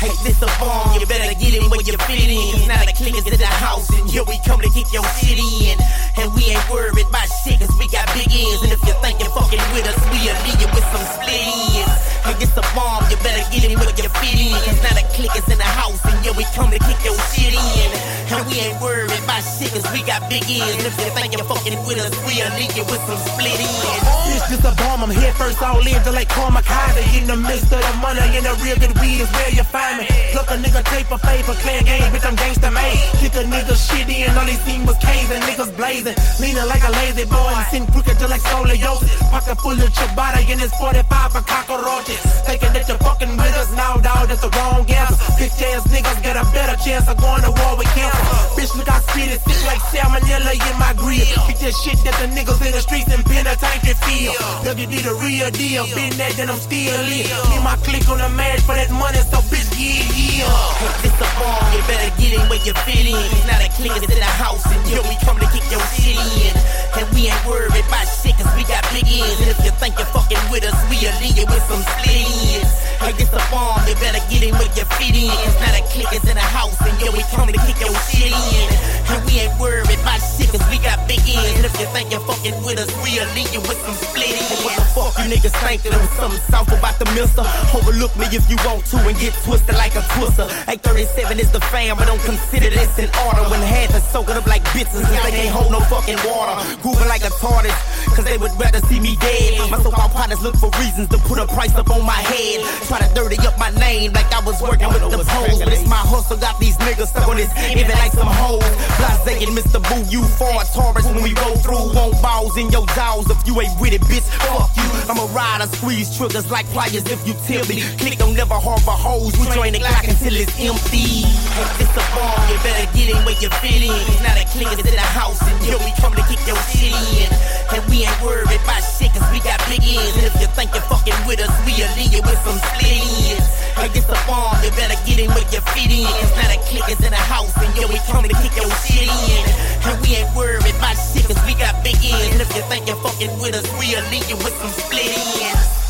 Hey, this a bomb, you better get it where you fit in. Cause now the clickers in the house, and here we come to kick your shit in. And we ain't worried about shit, cause we got big ends. And if you think you're fucking with us, we'll leave you with some split ends. Hey, this a bomb, you better get it where you fit in. Cause now the clickers in the house, and here we come to kick your shit in. And we ain't worried about shit, cause we got big ends. And if you think you're fucking with us, we'll leave you with some split ends. It's just a bomb, I'm head first all in, just like Kamikaze. In the midst of the money, and the real good weed is where you find me. Pluck a nigga tape for favor, clan game, bitch, I'm gangsta made. Kick a nigga shit in, all they seen was K's and niggas blazing. Leaning like a lazy boy and sitting crooked just like scoliosis. Pocket full of ciabatta in his 45 for cockroaches. Thinking that you're fucking with us now, dawg, that's the wrong answer. Bitch ass niggas get a better chance of going to war with cancer. Bitch, look, I spit it, sick like salmonella in my grill. Kick that shit that the niggas in the streets and penitentiary feel. WD the real deal, been that, then I'm still in. Me and my clique on the match for that money, so bitch, yeah. Hey, this a bomb, you better get in where you fit in. Cause now the clickers in the house, and here we come to kick your shit in. And we ain't worried about shit, cause we got big ends. And if you think you're fucking with us, we'll leave you with some split ends. Hey, this a bomb, you better get in where you fit in. Cause now the clickers in the house, and here we come to kick your shit in. And we ain't worried about shit, cause we got big ends. And if you think you're fucking with us, we'll leave you with some split ends. What the fuck you niggas think that it was something south about the mister? Overlook me if you want to and get twisted like a twister. 837 is the fam, but don't consider this in order. When had to soak it up like bitches, cause they can't hold no fucking water. Grooving like a tortoise, cause they would rather see me dead. My so-called partners look for reasons to put a price up on my head. Try to dirty up my name like I was working with the poles. But it's my hustle, got these niggas stuck on this even like some hoes. Blase and Mr. Boo, you for Taurus when we roll through. Want balls in your jaws if you ain't with it, bitch, fuck you. I'm a rider, squeeze triggers like pliers if you tip me. Click don't never harbor hoes, we drain the Glock until it's empty. Hey, this a bomb, you better get in where you fit in. Cause now the clickers in the house, and here we come to kick your shit in. And we ain't worried about shit, cause we got big ends. And if you think you're fucking with us, we'll leave you with some split ends. Hey, this a bomb, you better get in where you fit in. Cause now the clickers in the house, and here we come to kick your shit in. And we ain't worried about shit, cause we got big ends. And if you think you're fucking with us, we'll leave you with some split ends.